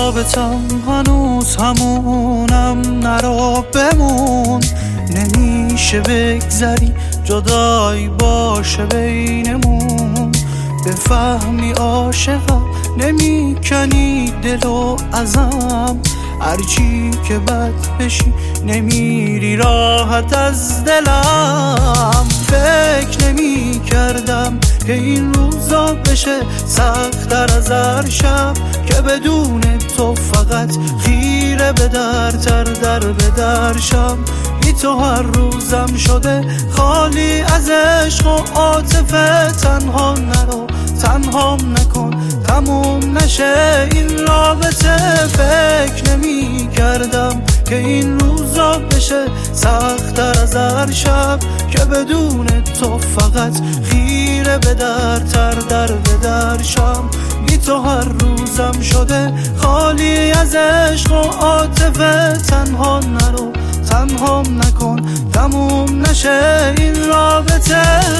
رابطم هنوز همونم، نرو بمون. نمیشه بگذری جدایی باشه بینمون. بفهمی عاشقم نمیکنی دلو ازم، هرچی که بد بشی نمیری راحت از دلم. فکر نمی کردم که این روزا بشه سخت‌تر از هر شب، که بدون تو فقط خیره به در به درشم. بی تو هر روزم شده خالی از عشق و عاطفه. تنها نرو تنهام نکن تموم نشه این رابطه. فکر نمی کردم که این روزا بشه سخت‌تر از هر شب، که بدون تو فقط خیره به در به درشم. بی تو هر روزم شده خالی از عشق و عاطفه. تنها نرو تنهام نکن تموم نشه این رابطه.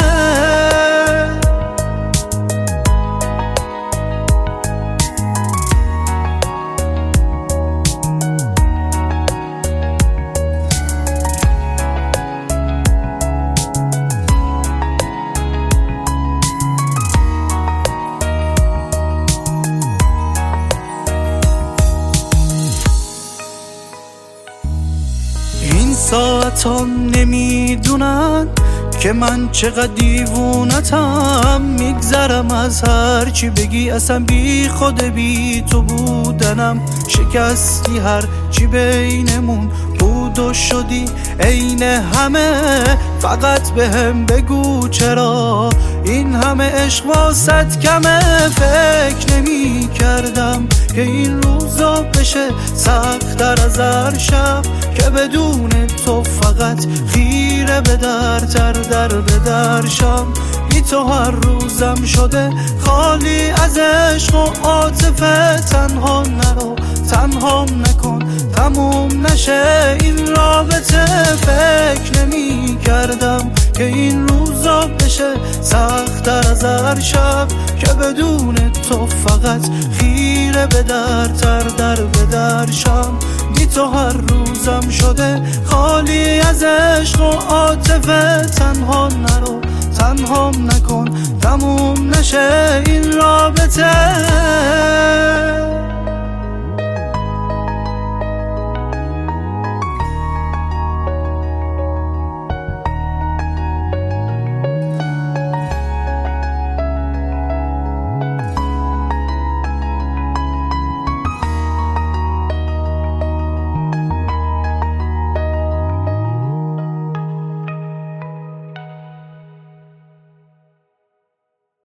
ساعتان نمیدونن که من چقدر دیوونتم. میگذرم از هر چی بگی، اصلا بی خود بی تو بودنم. شکستی هر چی بینمون بود و شدی عین همه. فقط بهم بگو چرا این همه عشق واسط کمه. فکر نمی کردم که این روزا بشه سخت‌تر از هر شب، که بدون تو فقط خیره به در به درشم. بی تو هر روزم شده خالی از عشق و عاطفه. تنها نرو تنهام نکن تموم نشه این رابطه. فکر نمی کردم که این روزا بشه سخت‌تر از هر شب، که بدون تو فقط خیره به در به درشم. بی تو هر روزم شده خالی از عشق و عاطفه. تنها نرو تنهام نکن تموم نشه این رابطه.